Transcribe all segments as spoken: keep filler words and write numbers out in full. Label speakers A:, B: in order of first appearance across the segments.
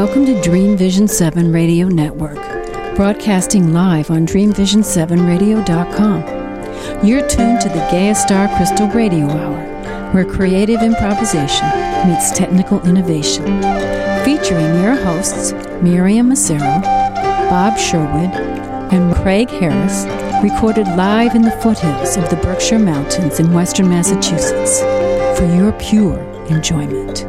A: Welcome to Dream Vision seven Radio Network, broadcasting live on dream vision seven radio dot com. You're tuned to the Gaia Star Crystal Radio Hour, where creative improvisation meets technical innovation. Featuring your hosts, Miriam Massaro, Bob Sherwood, and Craig Harris, recorded live in the foothills of the Berkshire Mountains in western Massachusetts for your pure enjoyment.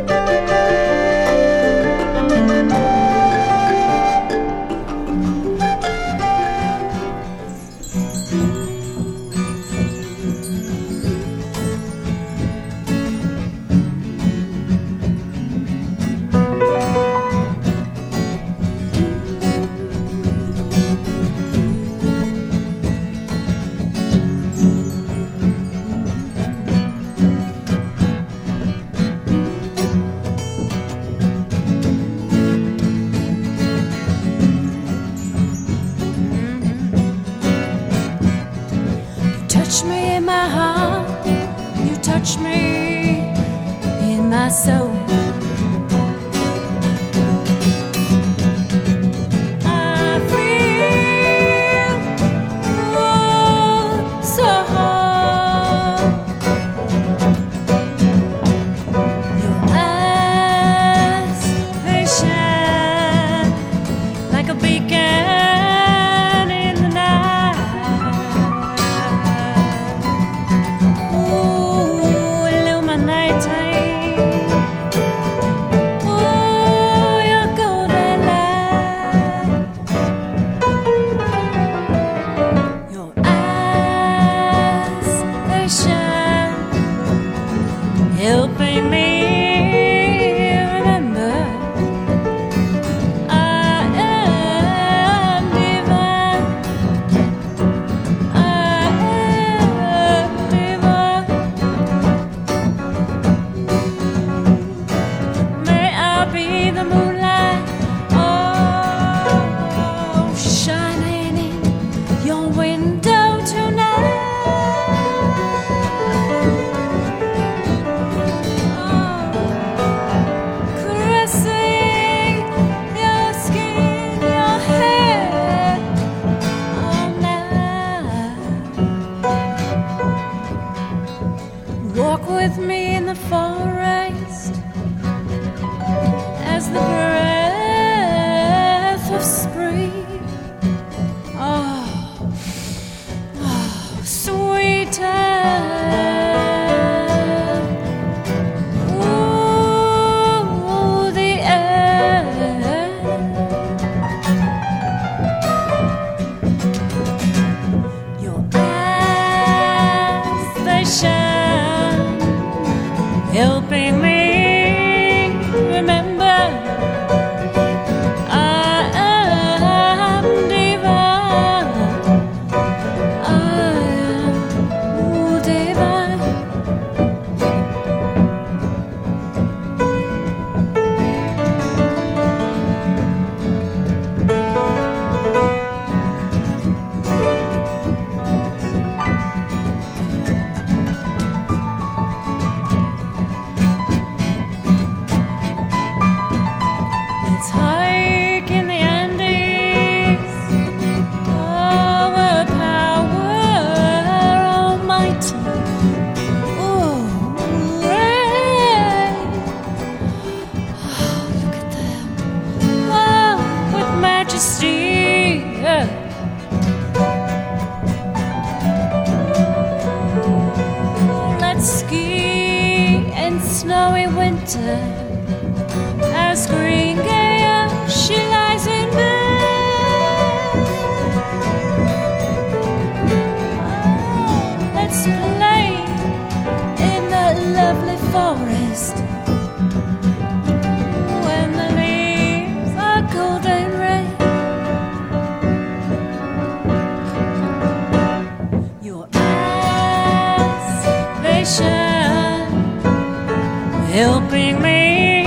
B: Helping me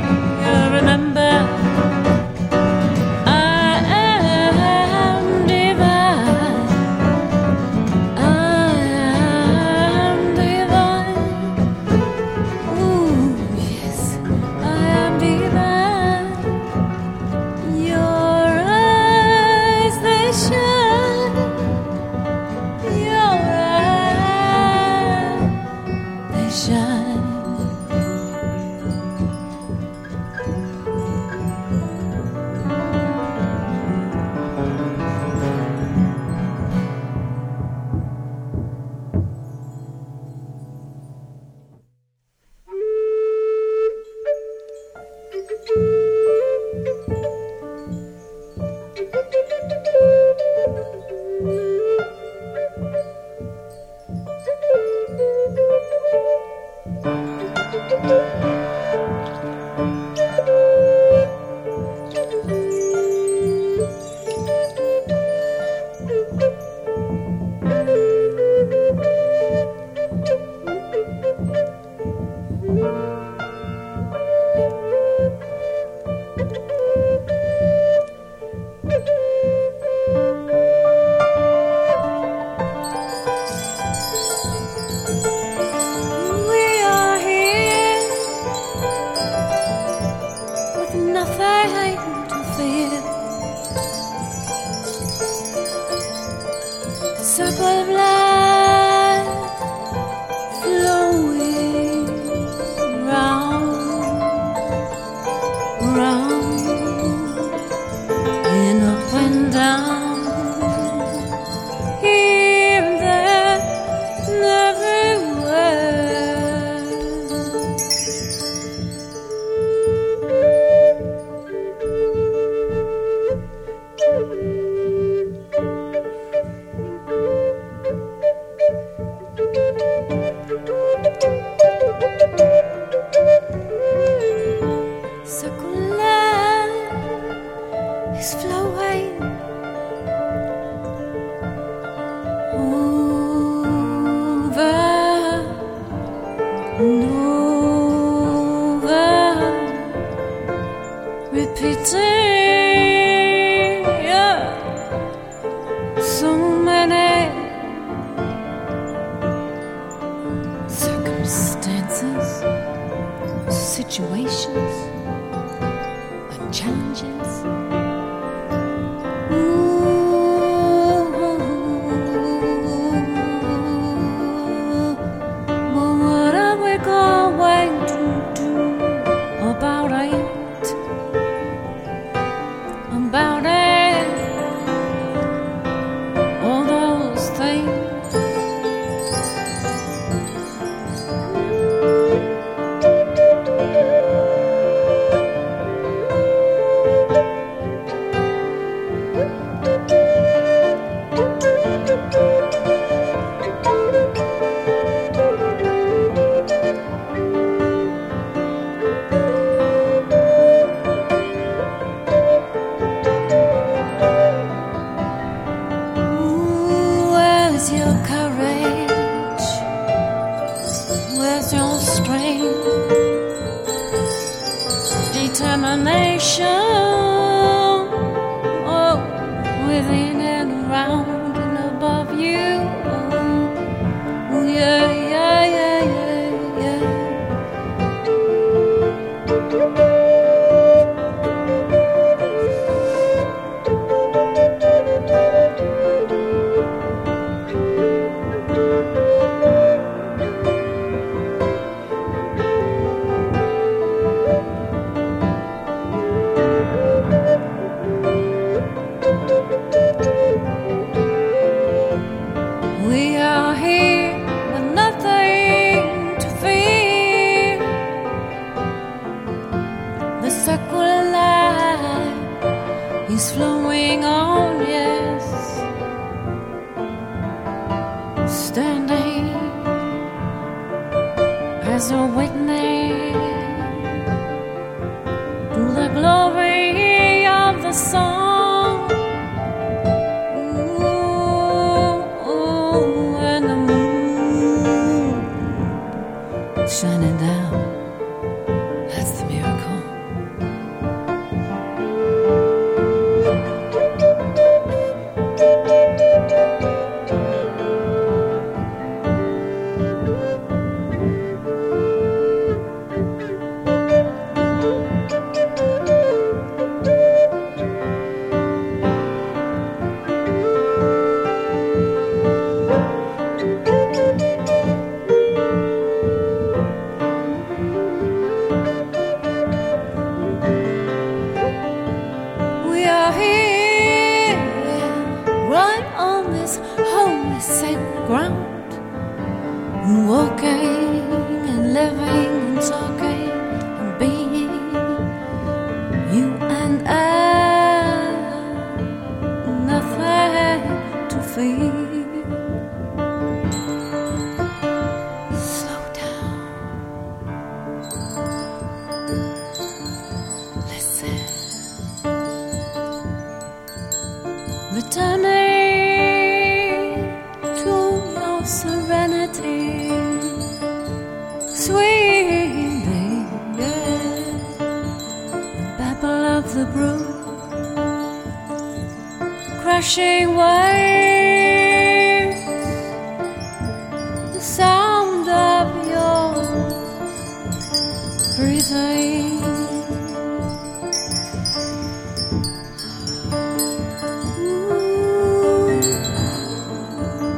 B: remember circle of life flowing round, round, and up and down, here and there, and everywhere. Circle line is flowing over and over, repeating, yeah, so many circumstances, situations, and challenges. Ooh, but what are we going to do about it? About it, all those things. Ooh, where's your courage? Where's your strength? Determination, oh, within and around and above you. Oh, yeah, yeah, yeah, yeah, yeah. We are here with nothing to fear. The circle of life is flowing on, yes. Standing as a witness to the glory of the song. And the moon shining down, that's the miracle. We are here, right on this holy sacred ground, walking and living and talking and being, you and I, nothing to fear. Slow down, listen. Returning to your serenity, sweet baby, the babble of the brook, crashing waves, the sound of your breathing. Ooh.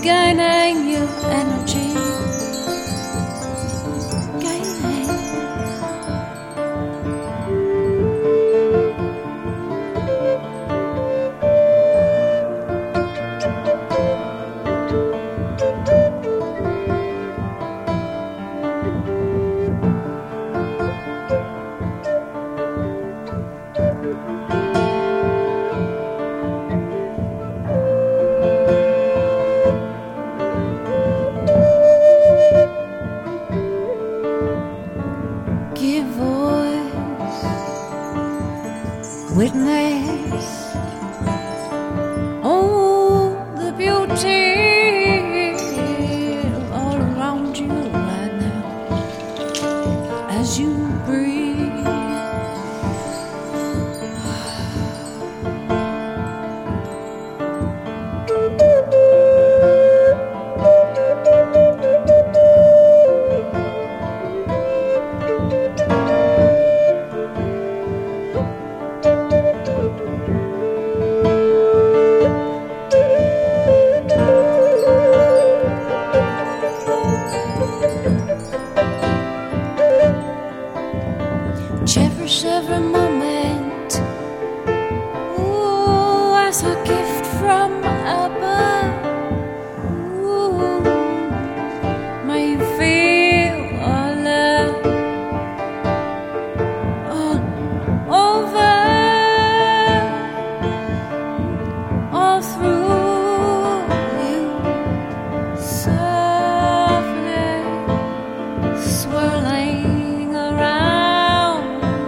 B: regaining your energy. Gaining. Give voice, witness, oh, the beauty all around you right now as you breathe. Cherish every moment, ooh, as a gift from above. Ooh, may you feel our love all over, all through you, softly swirling around.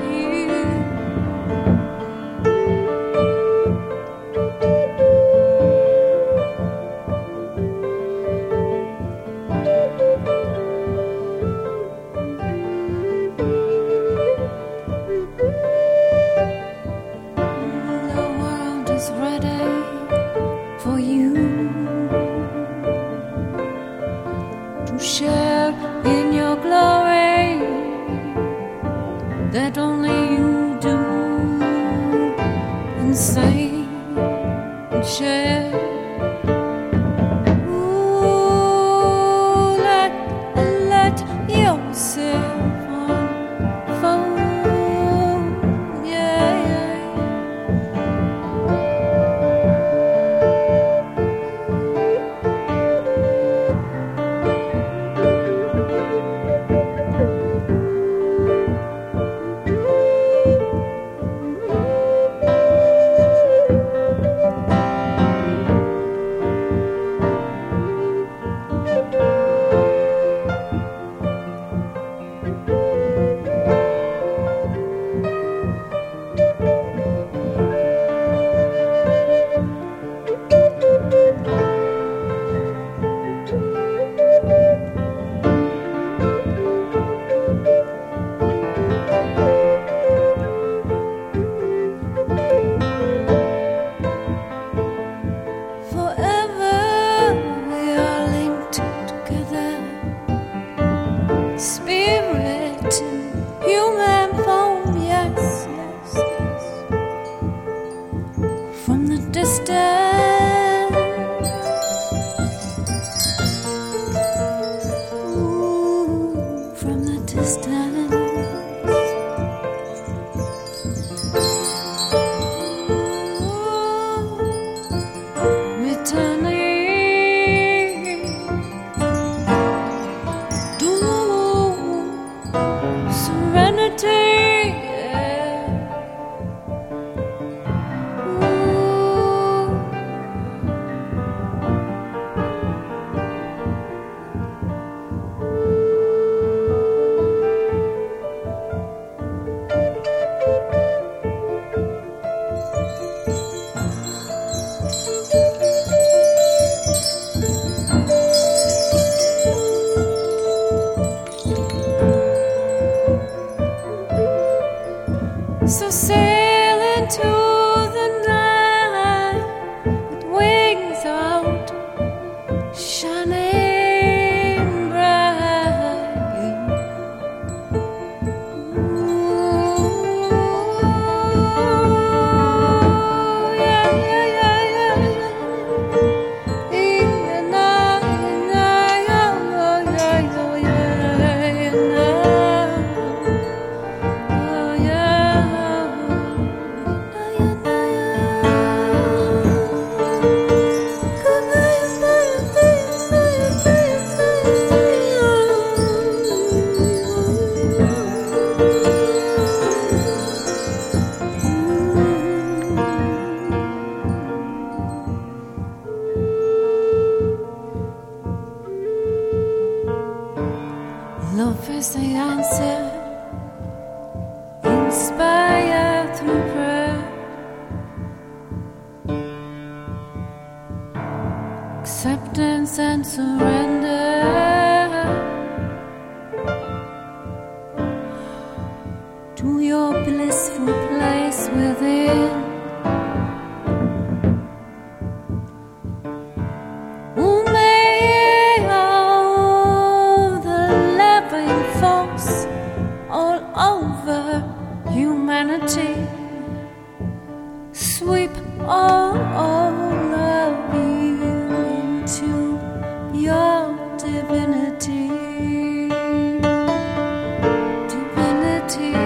B: The world is ready for you to share in your glory that only you do, and say and share. Ooh, let, let yourself unfold, yeah, yeah. Forever we are linked together, spirit and human form, yes, yes, yes. From the distance, ooh, from the distance. Returning to serenity, yeah. Ooh, is the answer, inspired through prayer. Acceptance and surrender to your blissful place within. Sweep all of you into your divinity, divinity.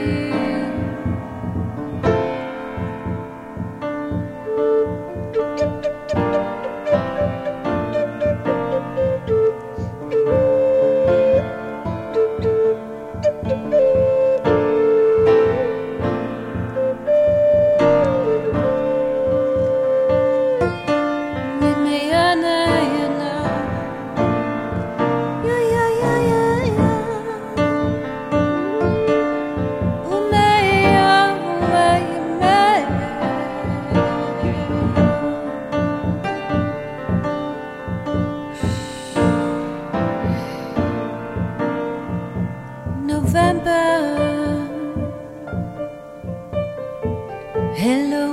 B: Hello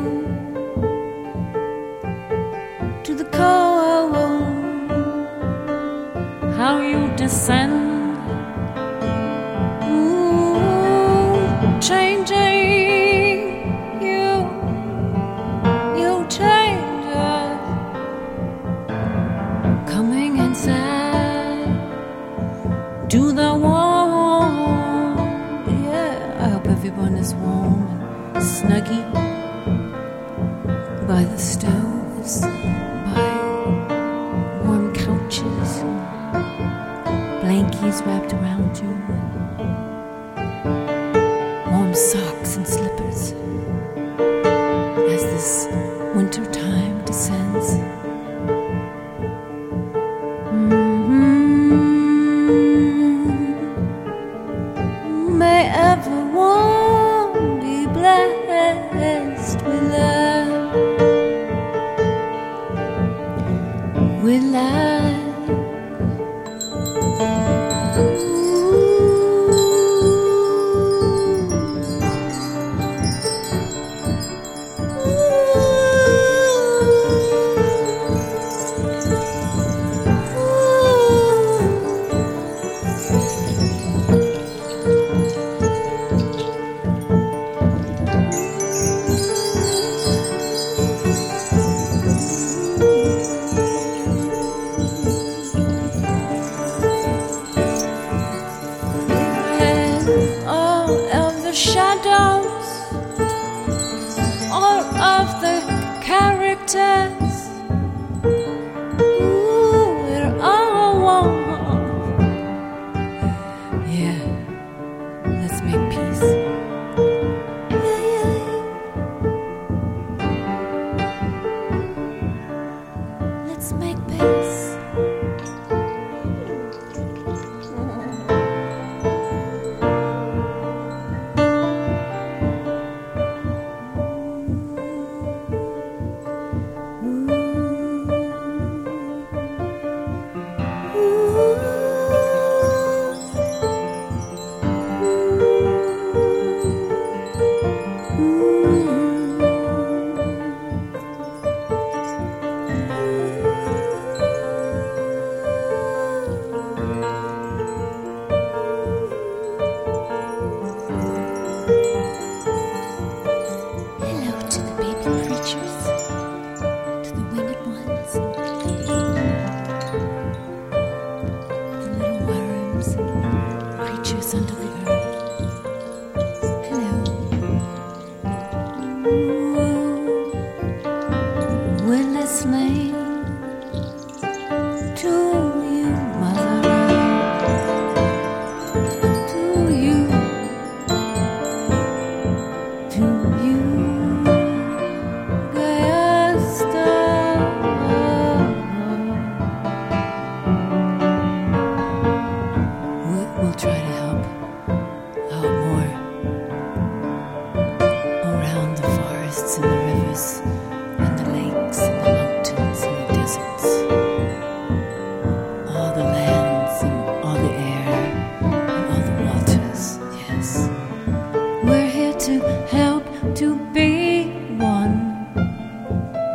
B: to the cold, how you descend, ooh, changing you, you change us, coming inside to the warm, yeah, I hope everyone is warm and snuggy by the stoves, by warm couches, blankies wrapped around you, warm socks and slippers as this winter time descends. Mm-hmm. May everyone be blessed with love. With life. Shadows, all of the characters, ooh, we're all one. Yeah, let's make peace. Yeah, yeah. Let's make peace.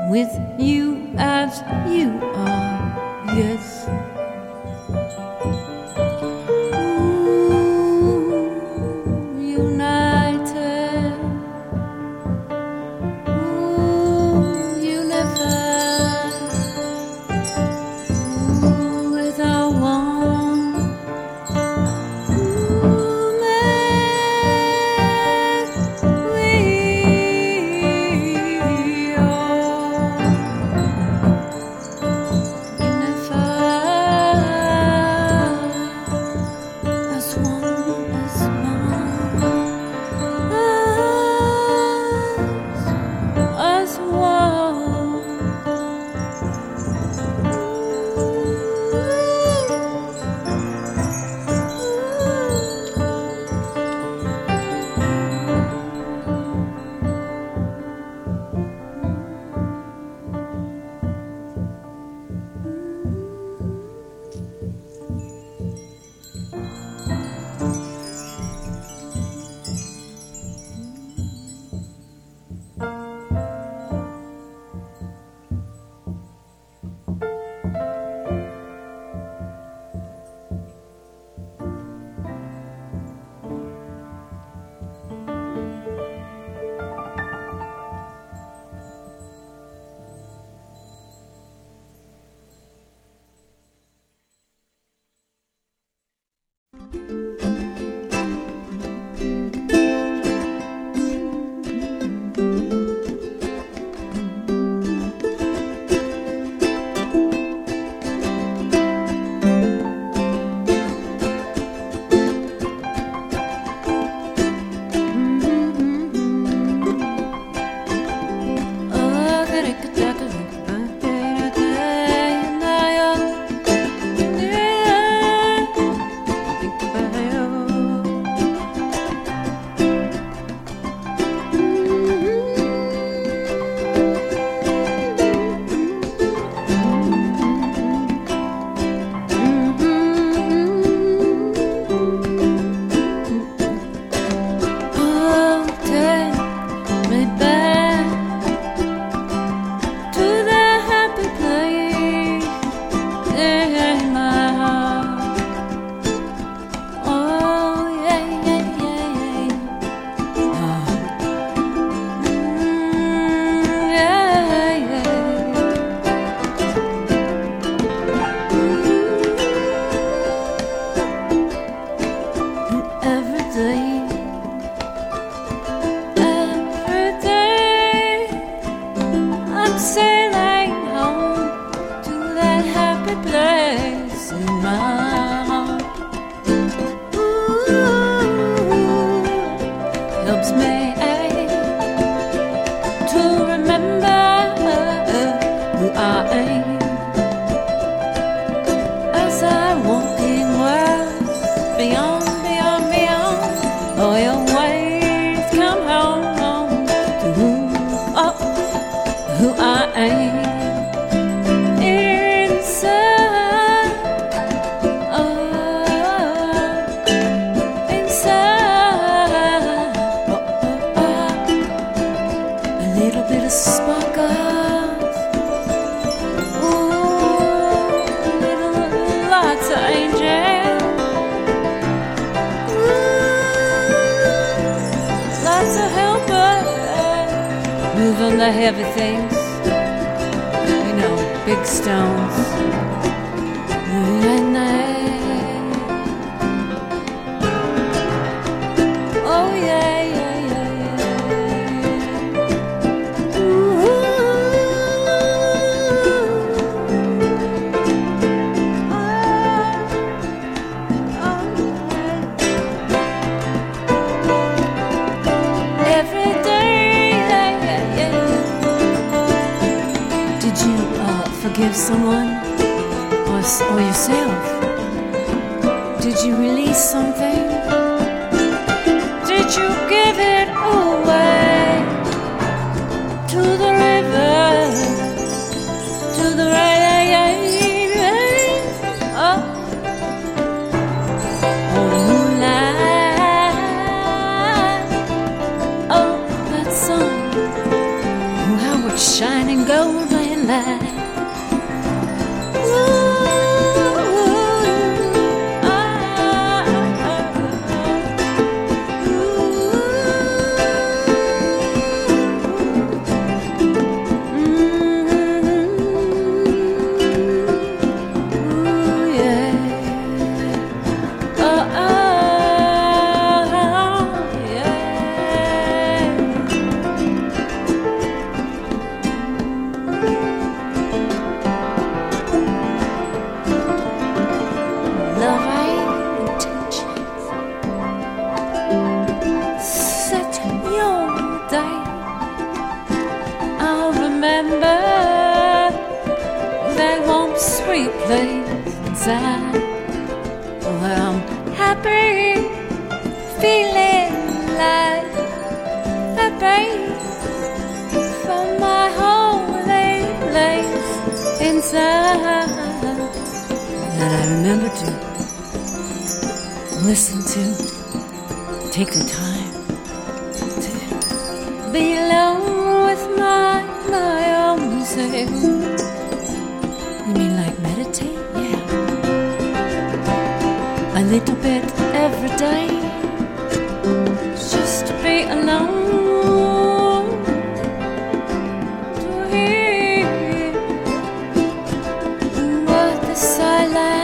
B: with you as you are, yes.
C: The heavy things, you know, big stones. And they, oh yeah, yeah, yeah, yeah. Ooh. Oh, oh, yeah. Every day. Forgive someone or, or yourself? Did you release something? Did you give it away to the river, to the rain? Oh, oh, the moonlight. Oh, that sun. Oh, how it shines.
B: shining golden light.
C: Listen to, take the time to
B: be alone with my, my own self.
C: You mean like meditate? Yeah.
B: A little bit every day, just to be alone, to hear what the silence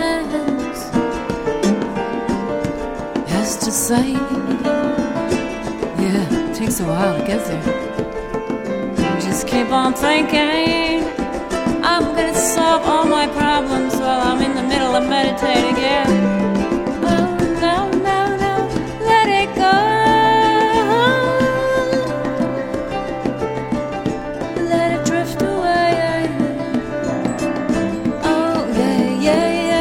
B: to say.
C: Yeah, it takes a while to get there.
B: Just keep on thinking I'm gonna solve all my problems while I'm in the middle of meditating. Yeah. Oh no, no, no, let it go. Let it drift away. Oh yeah, yeah, yeah.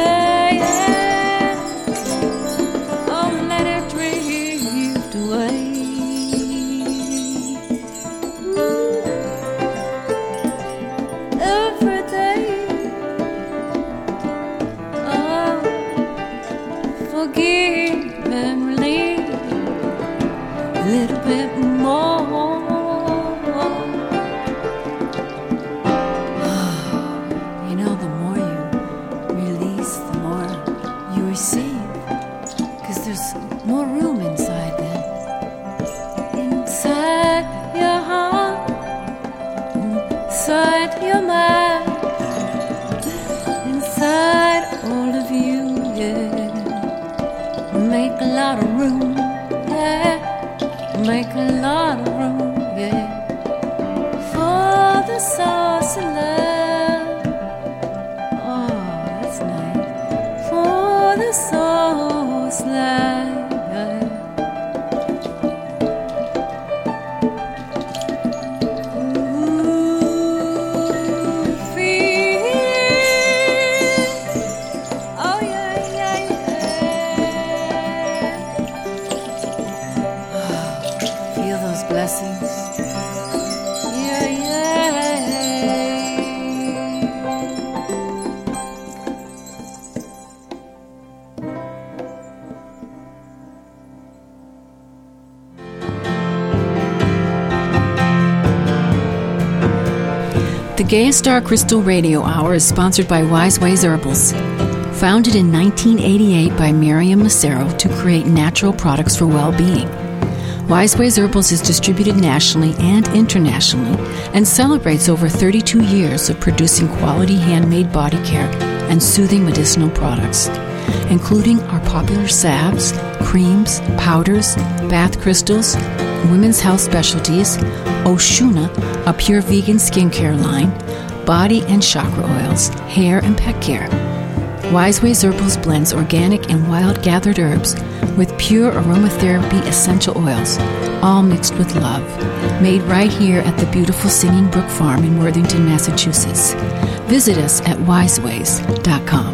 A: The Gaia Star Crystal Radio Hour is sponsored by Wise Ways Herbals. Founded in nineteen eighty-eight by Miriam Massaro to create natural products for well-being. Wise Ways Herbals is distributed nationally and internationally and celebrates over thirty-two years of producing quality handmade body care and soothing medicinal products, including our popular salves, creams, powders, bath crystals, women's health specialties, Oshuna, a pure vegan skincare line, body and chakra oils, hair and pet care. Wise Ways Herbals blends organic and wild gathered herbs with pure aromatherapy essential oils, all mixed with love. Made right here at the beautiful Singing Brook Farm in Worthington, Massachusetts. Visit us at wise ways dot com.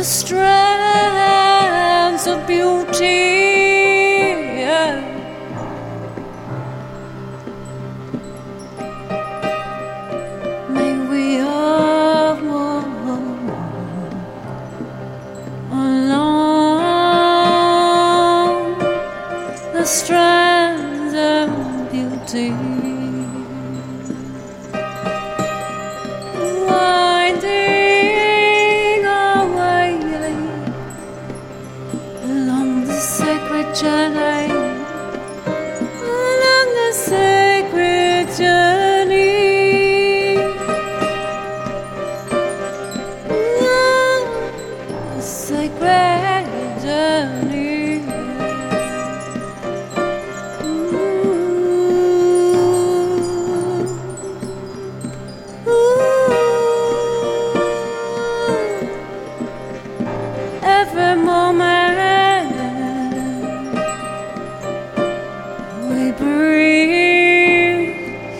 B: strands of beauty. May we all walk along the strands of beauty. Journey, along the sacred journey, along the sacred journey. Ooh, ooh. Every moment breathe.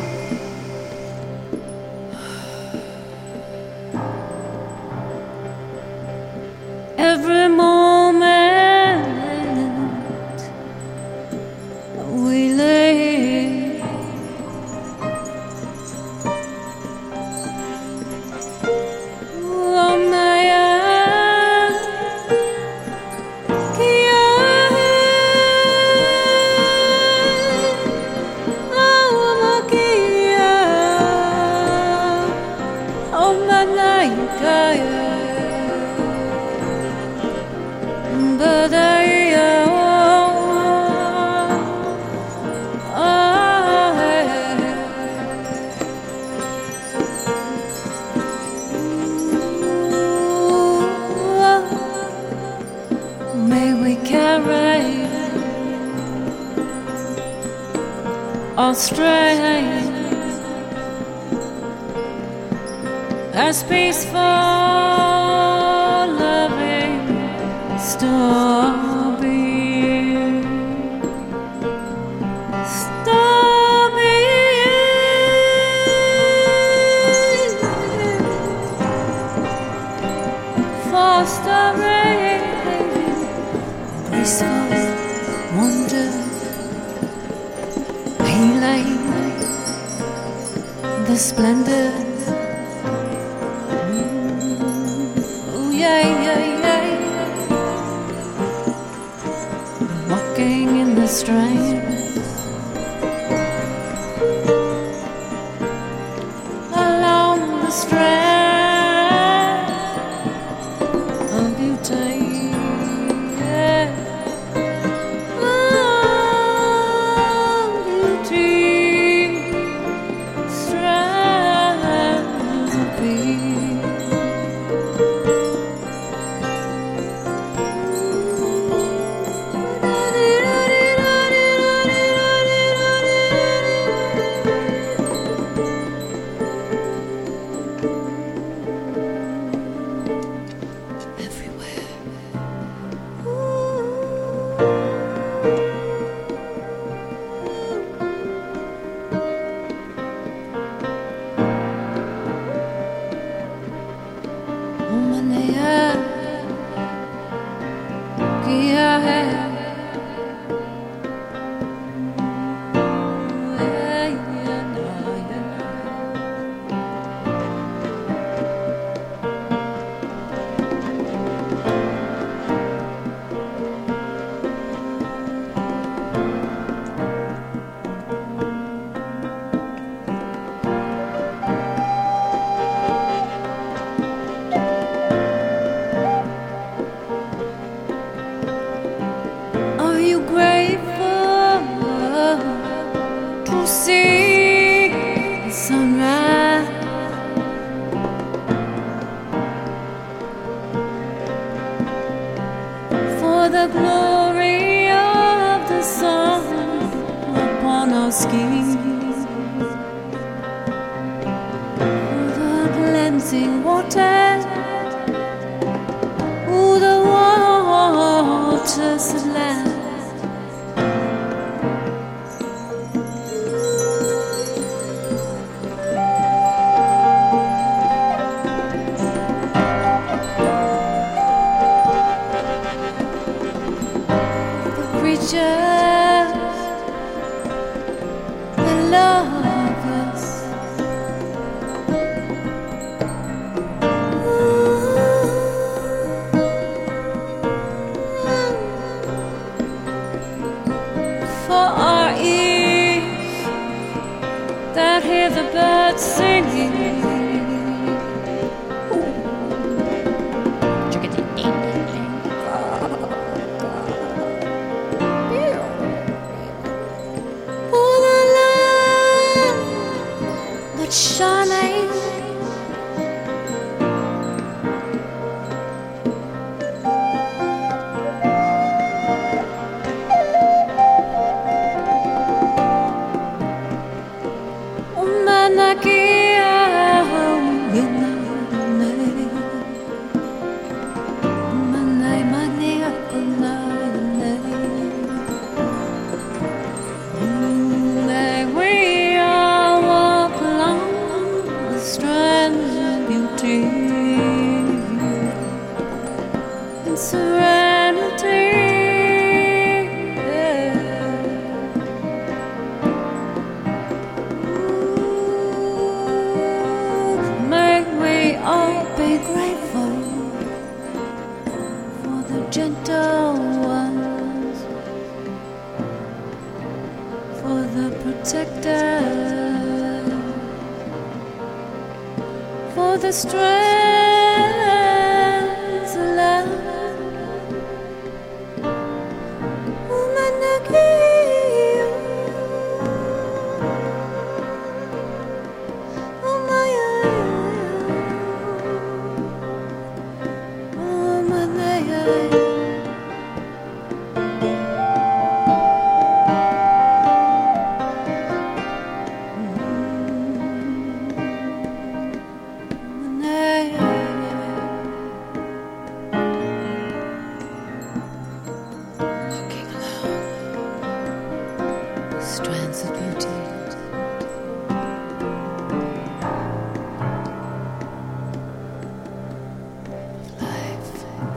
B: Every moment we live. Oh, my but I may we carry our strength as peaceful, loving story. Story. Fostering graceful wonder, healing the splendor. Oh yeah, yeah, yeah. Walking in the strength along the strand of beauty. Yeah. Oh, beauty, strands of peace. See the sunrise for the glory of the sun upon our skis, for the cleansing water, oh, the waters at last. singing. For the love that's shining. The strands of love, woman, I give. Oh my, oh my, strands of beauty. Life.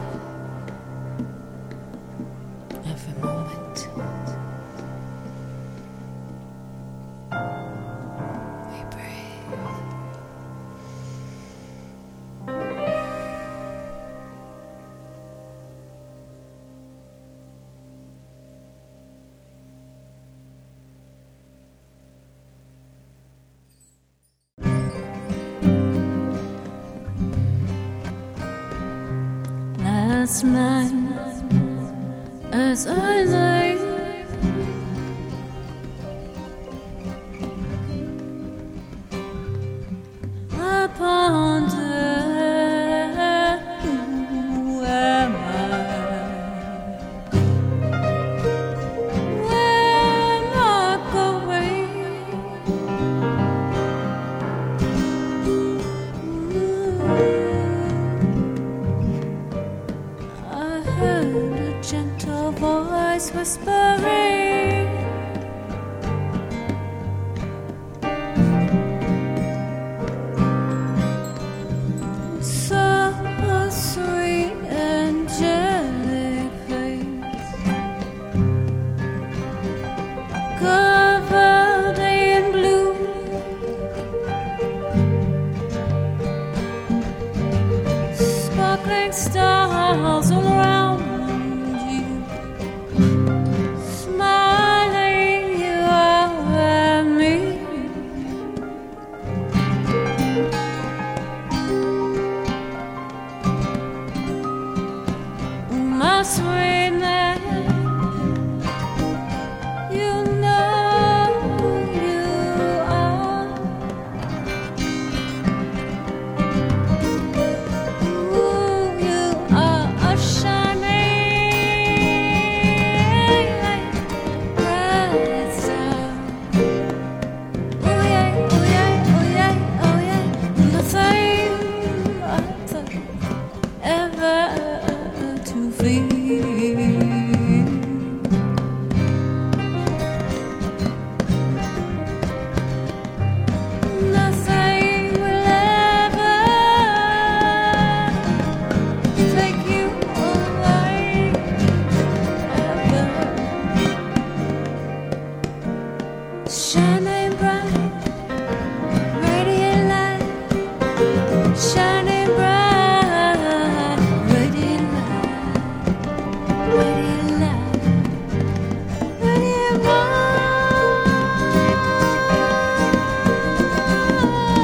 B: Every moment. We breathe. Last night, as I lay upon the who am I? Where am I going? Heard a gentle voice whispering, so sweet angelic face, covered in blue, sparkling stars all around. Sweetness, you know you are. Ooh, you are a shining bright star. Oh yeah, oh yeah, oh yeah, oh yeah. Nothing I thought ever to feel. Shining bright, radiant light, shining bright, radiant light, radiant light, radiant light.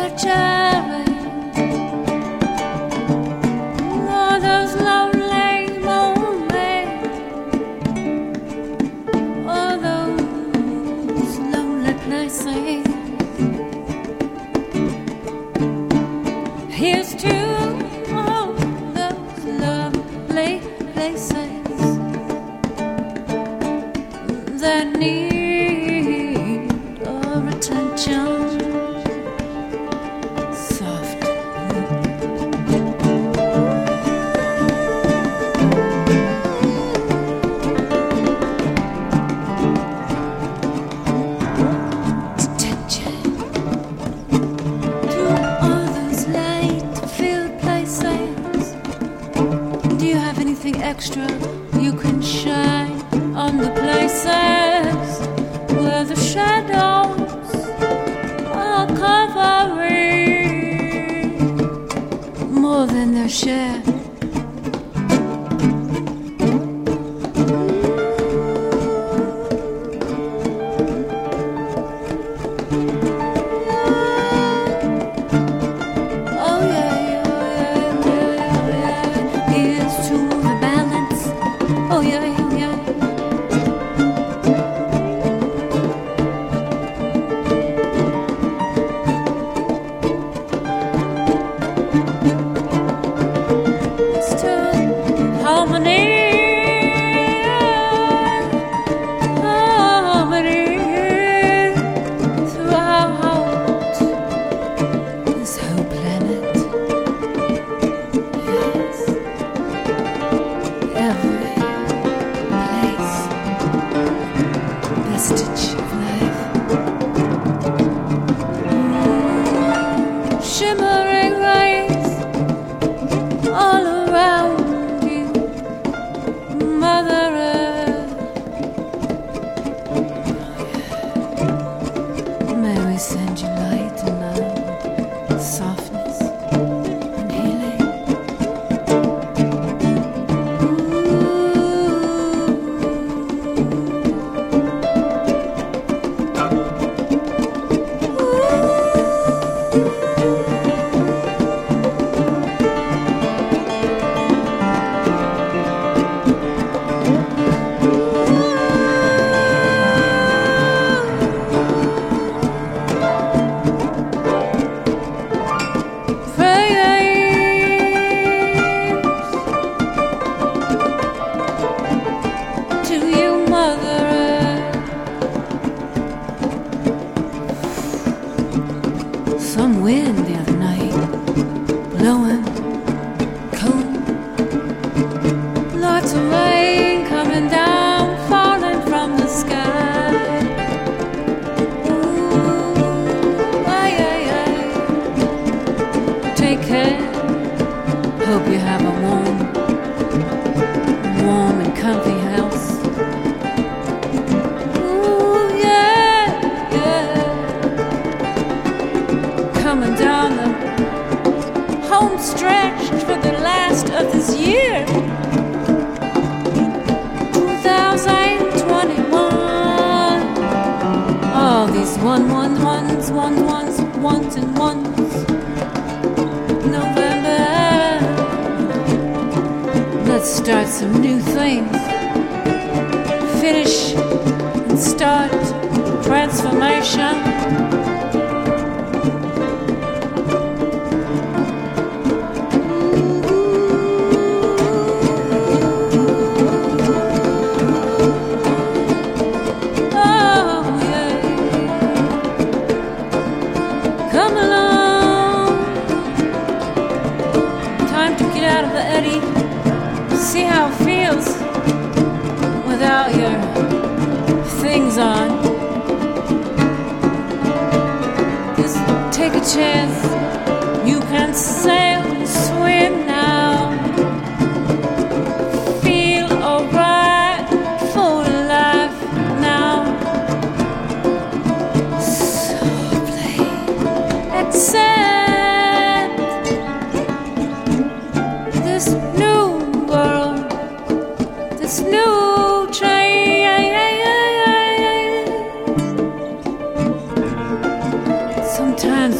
C: Just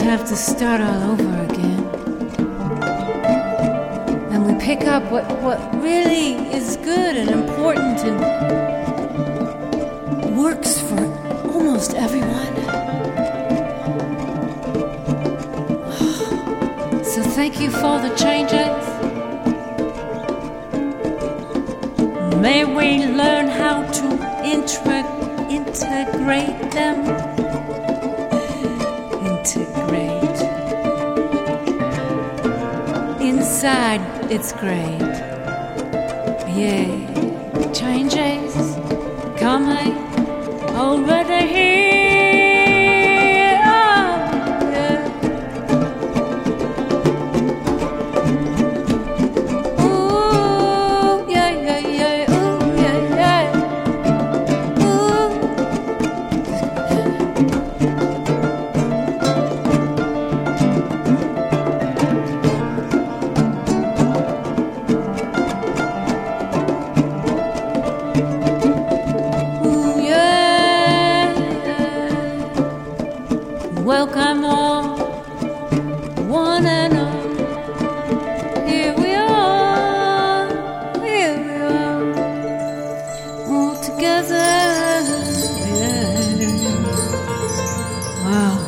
C: have to start all over again. And we pick up what, what really is good and important and works for almost everyone. So thank you for the changes. May we learn how to intra- integrate them. Integrate. Inside, it's great. Yeah, changes coming already here. Welcome all, one and all. Here we are, here we are, all together. Yeah. Wow,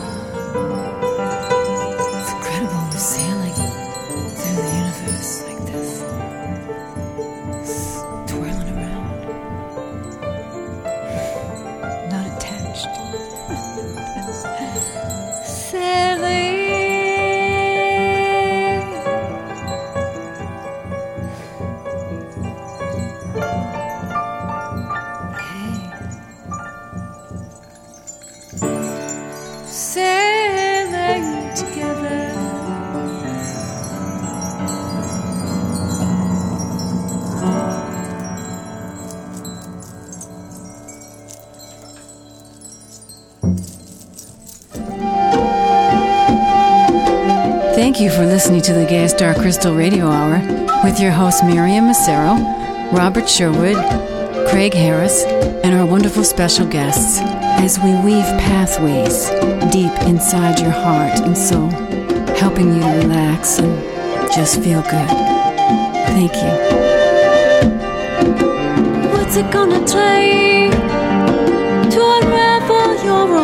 C: it's incredible we're sailing through the universe like this, just twirling around, not attached. Sailing. Okay. Sailing together.
A: Thank you for listening to the Gay Star Crystal Radio Hour with your hosts Miriam Massaro, Robert Sherwood, Craig Harris, and our wonderful special guests as we weave pathways deep inside your heart and soul, helping you to relax and just feel good. Thank you.
C: What's it gonna take to unravel your